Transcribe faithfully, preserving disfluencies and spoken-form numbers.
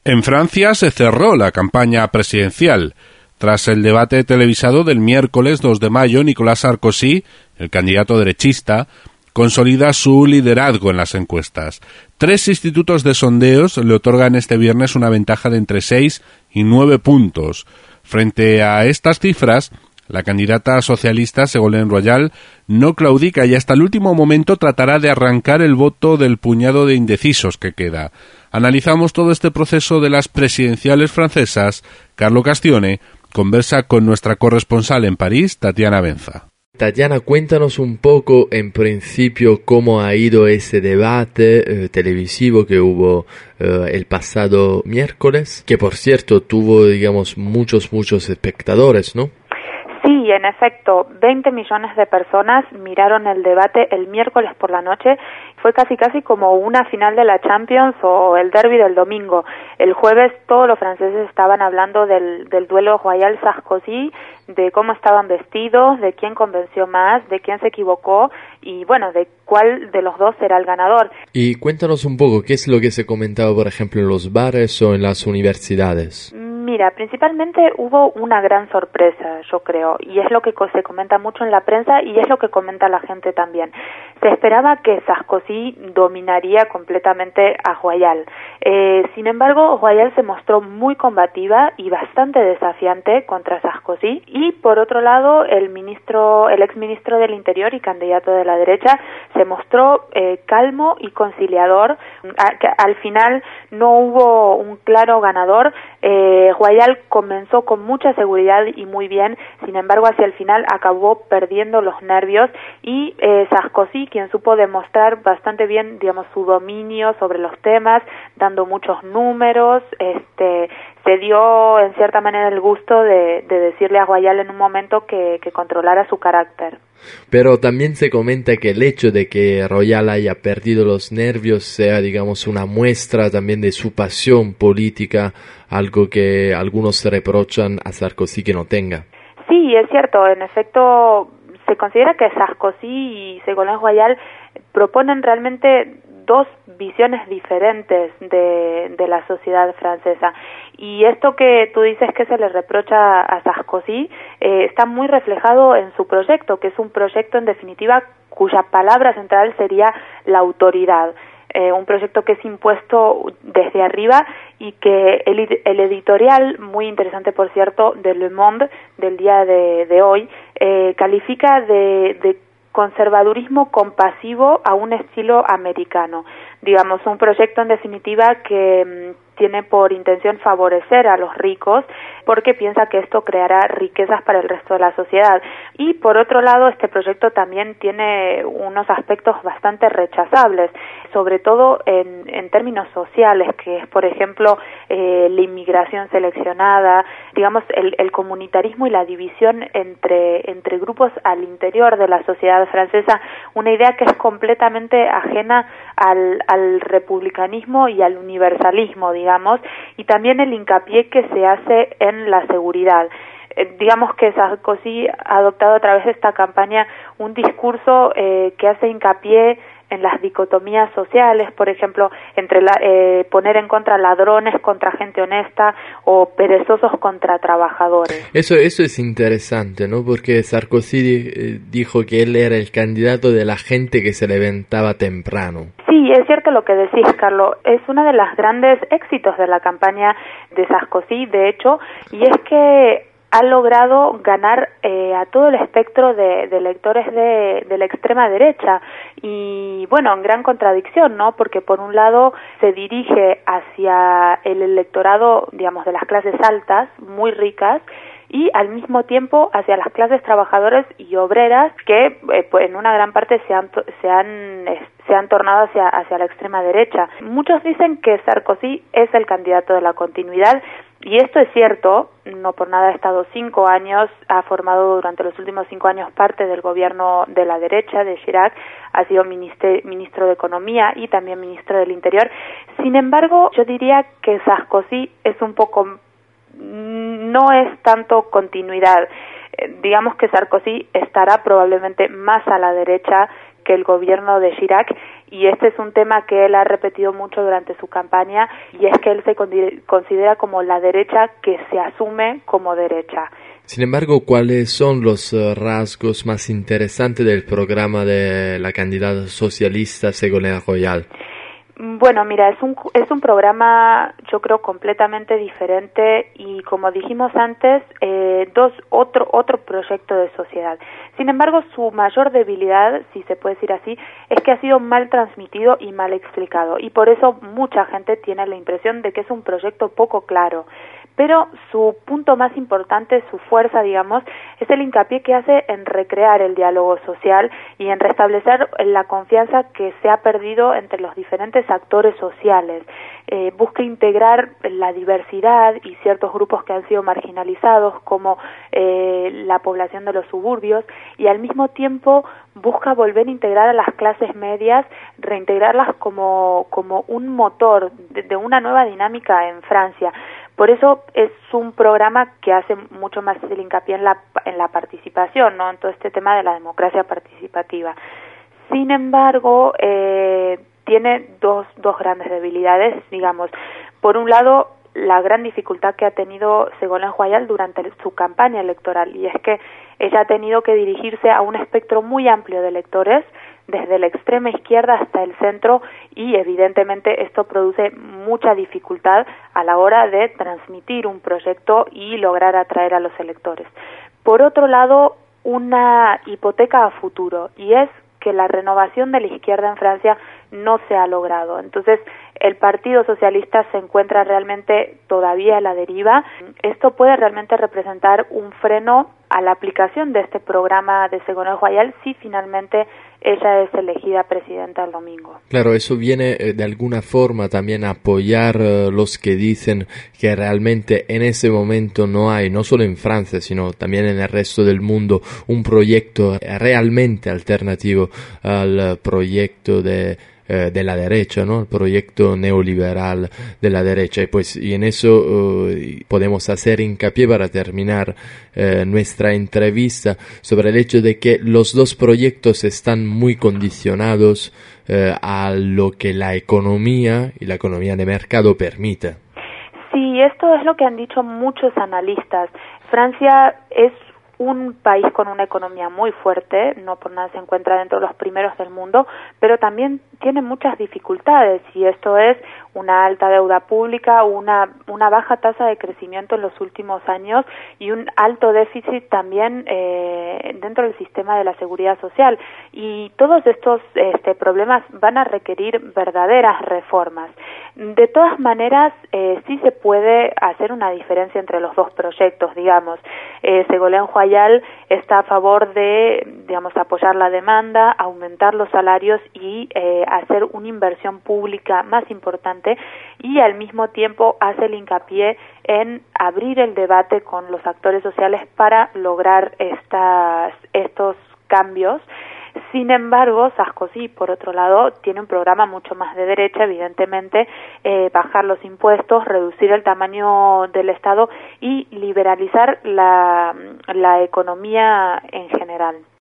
En Francia se cerró la campaña presidencial. Tras el debate televisado del miércoles dos de mayo, Nicolas Sarkozy, el candidato derechista, consolida su liderazgo en las encuestas. Tres institutos de sondeos le otorgan este viernes una ventaja de entre seis y nueve puntos. Frente a estas cifras, la candidata socialista Ségolène Royal no claudica y hasta el último momento tratará de arrancar el voto del puñado de indecisos que queda. Analizamos todo este proceso de las presidenciales francesas. Carlo Castione conversa con nuestra corresponsal en París, Tatiana Benza. Tatiana, cuéntanos un poco, en principio, cómo ha ido ese debate eh, televisivo que hubo eh, el pasado miércoles, que por cierto tuvo, digamos, muchos, muchos espectadores, ¿no? Sí, en efecto, veinte millones de personas miraron el debate el miércoles por la noche. Fue casi casi como una final de la Champions o el derbi del domingo. El jueves todos los franceses estaban hablando del, del duelo Royal-Sarkozy, de cómo estaban vestidos, de quién convenció más, de quién se equivocó y bueno, de cuál de los dos será el ganador. Y cuéntanos un poco, ¿qué es lo que se comentaba, por ejemplo, en los bares o en las universidades? Mira, principalmente hubo una gran sorpresa, yo creo, y es lo que se comenta mucho en la prensa y es lo que comenta la gente también. Se esperaba que Sarkozy dominaría completamente a Royal. Eh, sin embargo, Royal se mostró muy combativa y bastante desafiante contra Sarkozy. Y por otro lado, el ministro, el exministro del Interior y candidato de la derecha se mostró eh, calmo y conciliador. A, al final no hubo un claro ganador. Eh, Royal comenzó con mucha seguridad y muy bien, sin embargo hacia el final acabó perdiendo los nervios y eh, Sarkozy, quien supo demostrar bastante bien, digamos, su dominio sobre los temas, dando muchos números, este, se dio en cierta manera el gusto de, de decirle a Royal en un momento que, que controlara su carácter. Pero también se comenta que el hecho de que Royal haya perdido los nervios sea, digamos, una muestra también de su pasión política, algo que algunos se reprochan a Sarkozy que no tenga. Sí, es cierto, en efecto se considera que Sarkozy y Ségolène Royal proponen realmente dos visiones diferentes de, de la sociedad francesa. Y esto que tú dices que se le reprocha a Sarkozy eh, está muy reflejado en su proyecto, que es un proyecto en definitiva cuya palabra central sería la autoridad. Eh, un proyecto que es impuesto desde arriba y que el, el editorial, muy interesante por cierto, de Le Monde del día de, de hoy, eh, califica de, de conservadurismo compasivo a un estilo americano. Digamos, un proyecto en definitiva que mmm, tiene por intención favorecer a los ricos porque piensa que esto creará riquezas para el resto de la sociedad. Y por otro lado, este proyecto también tiene unos aspectos bastante rechazables, sobre todo en, en términos sociales, que es, por ejemplo, eh, la inmigración seleccionada, digamos, el, el comunitarismo y la división entre, entre grupos al interior de la sociedad francesa, una idea que es completamente ajena al, al republicanismo y al universalismo, digamos, y también el hincapié que se hace en la seguridad. Eh, digamos que Sarkozy ha adoptado a través de esta campaña un discurso eh, que hace hincapié en las dicotomías sociales, por ejemplo, entre la, eh, poner en contra ladrones contra gente honesta o perezosos contra trabajadores. Eso, eso es interesante, ¿no? Porque Sarkozy eh, dijo que él era el candidato de la gente que se levantaba temprano. Sí, es cierto lo que decís, Carlos. Es uno de los grandes éxitos de la campaña de Sarkozy, de hecho, y es que ha logrado ganar eh, a todo el espectro de, de electores de, de la extrema derecha y bueno, en gran contradicción, ¿no? Porque por un lado se dirige hacia el electorado, digamos, de las clases altas, muy ricas, y al mismo tiempo hacia las clases trabajadoras y obreras que eh, pues en una gran parte se han se han eh, se han tornado hacia hacia la extrema derecha. Muchos dicen que Sarkozy es el candidato de la continuidad y esto es cierto, no por nada ha estado cinco años, ha formado durante los últimos cinco años parte del gobierno de la derecha, de Chirac, ha sido ministro, ministro de Economía y también ministro del Interior. Sin embargo, yo diría que Sarkozy es un poco, no es tanto continuidad. Eh, digamos que Sarkozy estará probablemente más a la derecha que el gobierno de Chirac, y este es un tema que él ha repetido mucho durante su campaña, y es que él se considera como la derecha que se asume como derecha. Sin embargo, ¿cuáles son los rasgos más interesantes del programa de la candidata socialista Ségolène Royal? Bueno, mira, es un es un programa, yo creo, completamente diferente y, como dijimos antes, eh, dos otro otro proyecto de sociedad. Sin embargo, su mayor debilidad, si se puede decir así, es que ha sido mal transmitido y mal explicado, y por eso mucha gente tiene la impresión de que es un proyecto poco claro. Pero su punto más importante, su fuerza, digamos, es el hincapié que hace en recrear el diálogo social y en restablecer la confianza que se ha perdido entre los diferentes actores sociales. Eh, busca integrar la diversidad y ciertos grupos que han sido marginalizados, como eh, la población de los suburbios, y al mismo tiempo busca volver a integrar a las clases medias, reintegrarlas como, como un motor de, de una nueva dinámica en Francia. Por eso es un programa que hace mucho más el hincapié en la, en la participación, ¿no? En todo este tema de la democracia participativa. Sin embargo, eh, tiene dos, dos grandes debilidades, digamos. Por un lado, la gran dificultad que ha tenido Ségolène Royal durante su campaña electoral, y es que ella ha tenido que dirigirse a un espectro muy amplio de electores, desde la extrema izquierda hasta el centro, y evidentemente esto produce mucha dificultad a la hora de transmitir un proyecto y lograr atraer a los electores. Por otro lado, una hipoteca a futuro, y es que la renovación de la izquierda en Francia no se ha logrado. Entonces, el Partido Socialista se encuentra realmente todavía a la deriva. Esto puede realmente representar un freno a la aplicación de este programa de Ségolène Royal si finalmente ella es elegida presidenta el domingo. Claro, eso viene eh, de alguna forma también a apoyar eh, los que dicen que realmente en ese momento no hay, no solo en Francia, sino también en el resto del mundo, un proyecto realmente alternativo al proyecto de de la derecha, ¿no? El proyecto neoliberal de la derecha. Y pues y en eso uh, podemos hacer hincapié para terminar uh, nuestra entrevista sobre el hecho de que los dos proyectos están muy condicionados uh, a lo que la economía y la economía de mercado permite. Sí, esto es lo que han dicho muchos analistas. Francia es un país con una economía muy fuerte, no por nada se encuentra dentro de los primeros del mundo, pero también tiene muchas dificultades, y esto es una alta deuda pública, una, una baja tasa de crecimiento en los últimos años y un alto déficit también eh, dentro del sistema de la seguridad social. Y todos estos este, problemas van a requerir verdaderas reformas. De todas maneras, eh, sí se puede hacer una diferencia entre los dos proyectos, digamos. Eh, Ségolène Royal está a favor de, digamos, apoyar la demanda, aumentar los salarios y eh, hacer una inversión pública más importante, y al mismo tiempo hace el hincapié en abrir el debate con los actores sociales para lograr estas, estos cambios. Sin embargo, Sarkozy, por otro lado, tiene un programa mucho más de derecha, evidentemente, eh, bajar los impuestos, reducir el tamaño del Estado y liberalizar la, la economía en general.